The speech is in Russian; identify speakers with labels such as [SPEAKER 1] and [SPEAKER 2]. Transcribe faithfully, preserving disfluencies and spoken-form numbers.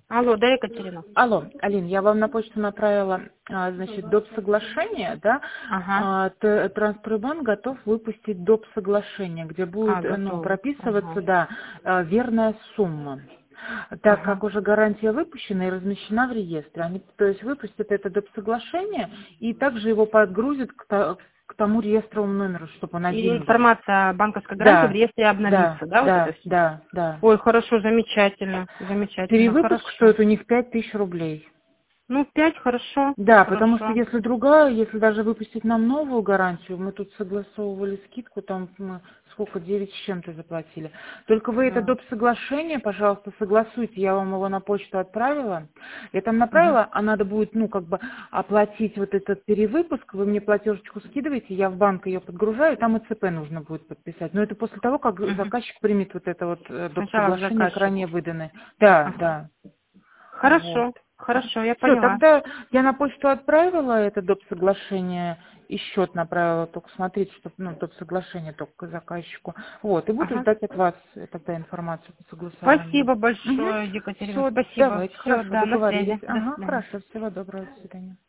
[SPEAKER 1] Алло, да, Екатерина?
[SPEAKER 2] Алло, Алин, я вам на почту направила, а, значит, доп. Соглашение, да?
[SPEAKER 1] Ага.
[SPEAKER 2] А, Т- Транспортбанк готов выпустить доп. Соглашение, где
[SPEAKER 1] А,
[SPEAKER 2] будет, э, ну,
[SPEAKER 1] готовы.
[SPEAKER 2] прописываться,
[SPEAKER 1] Ага.
[SPEAKER 2] да, э, верная сумма. Так как
[SPEAKER 1] Ага.
[SPEAKER 2] уже гарантия выпущена и размещена в реестре, они, то есть, выпустят это доп. Соглашение и также его подгрузят к, то- к тому реестровому номеру, чтобы он
[SPEAKER 1] И
[SPEAKER 2] один был.
[SPEAKER 1] информация о банковской гарантии в
[SPEAKER 2] Да,
[SPEAKER 1] реестре
[SPEAKER 2] да,
[SPEAKER 1] обновится, да, вот это
[SPEAKER 2] да,
[SPEAKER 1] все?
[SPEAKER 2] да, да.
[SPEAKER 1] Ой, хорошо, замечательно, замечательно,
[SPEAKER 2] Перевыпуск
[SPEAKER 1] хорошо.
[SPEAKER 2] стоит у них пять тысяч рублей.
[SPEAKER 1] Ну, пять, хорошо,
[SPEAKER 2] Да, потому что
[SPEAKER 1] хорошо.
[SPEAKER 2] если другая, если даже выпустить нам новую гарантию, мы тут согласовывали скидку, там мы сколько, девять с чем-то заплатили. Только вы это
[SPEAKER 1] Да.
[SPEAKER 2] доп. Соглашение, пожалуйста, согласуйте, я вам его на почту отправила. Я там
[SPEAKER 1] Мгм.
[SPEAKER 2] направила, а надо будет, ну, как бы оплатить вот этот перевыпуск, вы мне платежечку скидываете, я в банк ее подгружаю, там и ЦП нужно будет подписать. Но это после того, как
[SPEAKER 1] Мгм.
[SPEAKER 2] заказчик примет вот это вот э, доп.
[SPEAKER 1] Сначала к
[SPEAKER 2] Соглашение, к ранее
[SPEAKER 1] заказчику.
[SPEAKER 2] выданное. Да,
[SPEAKER 1] Ага.
[SPEAKER 2] да, вот.
[SPEAKER 1] Хорошо, хорошо, я
[SPEAKER 2] Все,
[SPEAKER 1] поняла.
[SPEAKER 2] тогда я на почту отправила это доп. Соглашение и счет направила, только смотрите, чтобы, ну, доп. Соглашение только к заказчику. Вот, и буду
[SPEAKER 1] Ага.
[SPEAKER 2] ждать от вас э, тогда информацию по согласованию.
[SPEAKER 1] Спасибо
[SPEAKER 2] Угу.
[SPEAKER 1] большое, Екатерина,
[SPEAKER 2] Все,
[SPEAKER 1] спасибо.
[SPEAKER 2] давайте,
[SPEAKER 1] Все,
[SPEAKER 2] хорошо,
[SPEAKER 1] да, на
[SPEAKER 2] договорились.
[SPEAKER 1] связи. До
[SPEAKER 2] Ага,
[SPEAKER 1] свидания.
[SPEAKER 2] хорошо, всего доброго, до свидания.